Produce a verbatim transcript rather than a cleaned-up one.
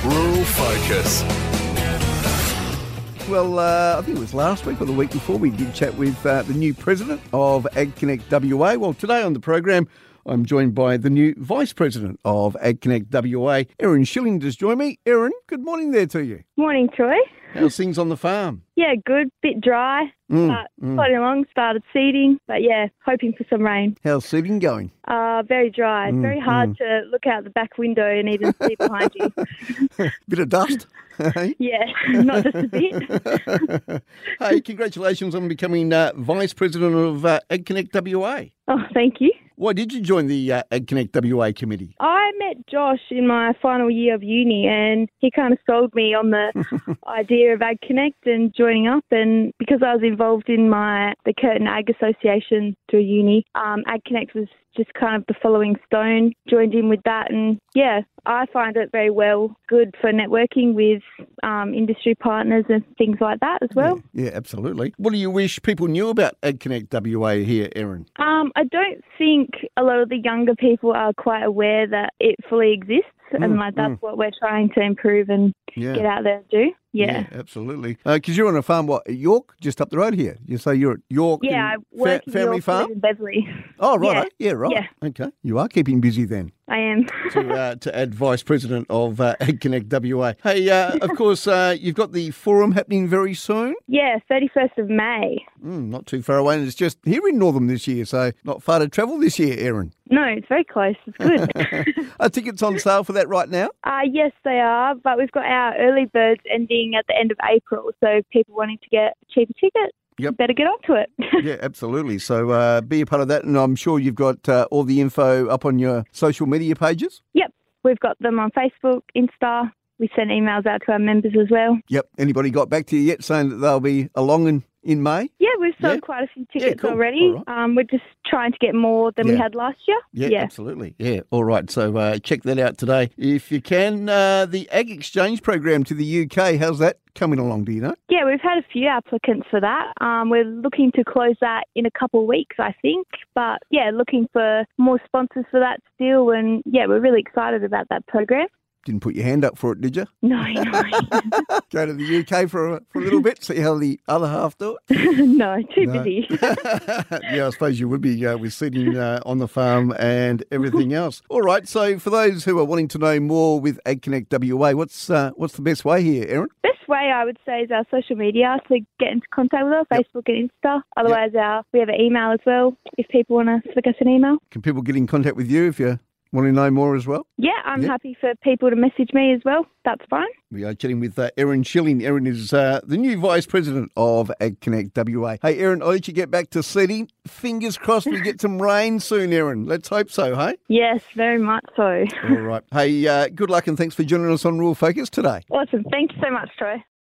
Rural Focus. Well, uh, I think it was last week or the week before we did chat with uh, the new president of AgConnect W A. Well, today on the program, I'm joined by the new vice president of AgConnect W A, Erin Schilling, just joined me. Erin, good morning there to you. Morning, Troy. How's things on the farm? Yeah, good. Bit dry, Mm, but mm. plodding along. Started seeding, but yeah, hoping for some rain. How's seeding going? Uh, very dry. Mm, very hard to look out the back window and even see behind you. Bit of dust? Hey? Yeah, not just a bit. Hey, congratulations on becoming uh, vice president of uh, AgConnect W A. Oh, thank you. Why did you join the uh, AgConnect W A committee? I met Josh in my final year of uni, and he kind of sold me on the idea of AgConnect and joining up. And because I was involved in my the Curtin Ag Association through uni, um, AgConnect was just kind of the following stone. Joined in with that, and yeah, I find it very well good for networking with um, industry partners and things like that as well. Yeah, yeah, absolutely. What do you wish people knew about AgConnect W A here, Erin? Um, I don't think a lot of the younger people are quite aware that it fully exists, Mm, and like that's mm. what we're trying to improve and Yeah. get out there and do. Yeah. absolutely. Because you're on a farm, what, at York, just up the road here? You say you're at York Yeah, I and work fa- in family York, farm? live in Beverley. Oh, right. Yeah. eh? Yeah, right. Yeah. Okay. You are keeping busy then I am. to, uh, to add vice president of uh, AgConnect W A. Hey, uh, of course, uh, you've got the forum happening very soon. Yeah, thirty-first of May. Mm, not too far away, and it's just here in Northam this year, so not far to travel this year, Erin. No, it's very close. It's good. Are tickets on sale for that right now? uh, yes, they are, but we've got our early birds ending at the end of April, so people wanting to get a cheaper ticket, Yep. better get onto it. Yeah, absolutely. So uh, be a part of that, and I'm sure you've got uh, all the info up on your social media pages. Yep, we've got them on Facebook, Insta. We send emails out to our members as well. Yep. Anybody got back to you yet saying that they'll be along in, in May? Yeah, we've sold Yeah. quite a few tickets cool. already. All Um, we're just trying to get more than we Yeah. had last year. Yeah, absolutely. Yeah, all right. So uh, check that out today. If you can, uh, the Ag Exchange program to the U K, how's that coming along, do you know? Yeah, we've had a few applicants for that. Um, we're looking to close that in a couple of weeks, I think. But yeah, looking for more sponsors for that still. And yeah, we're really excited about that program. Didn't put your hand up for it, did you? No, no, Go to the U K for a, for a little bit, see how the other half do it? no, too No. busy. Yeah, I suppose you would be uh, with sitting uh, on the farm and everything else. All right, so for those who are wanting to know more with AgConnect W A, what's uh, what's the best way here, Erin? Best way, I would say, is our social media to get into contact with us, Yep. Facebook and Insta. Otherwise, our, we have an email as well if people want to flick us an email. Can people get in contact with you if you want to know more as well? Yeah, I'm Yep. happy for people to message me as well. That's fine. We are chatting with uh, Erin Schilling. Erin is uh, the new vice president of AgConnect W A. Hey, Erin, I'll let you get back to seeding. Fingers crossed we get some rain soon, Erin. Let's hope so, hey? Yes, very much so. All right. Hey, uh, good luck and thanks for joining us on Rural Focus today. Awesome. Thank you so much, Troy.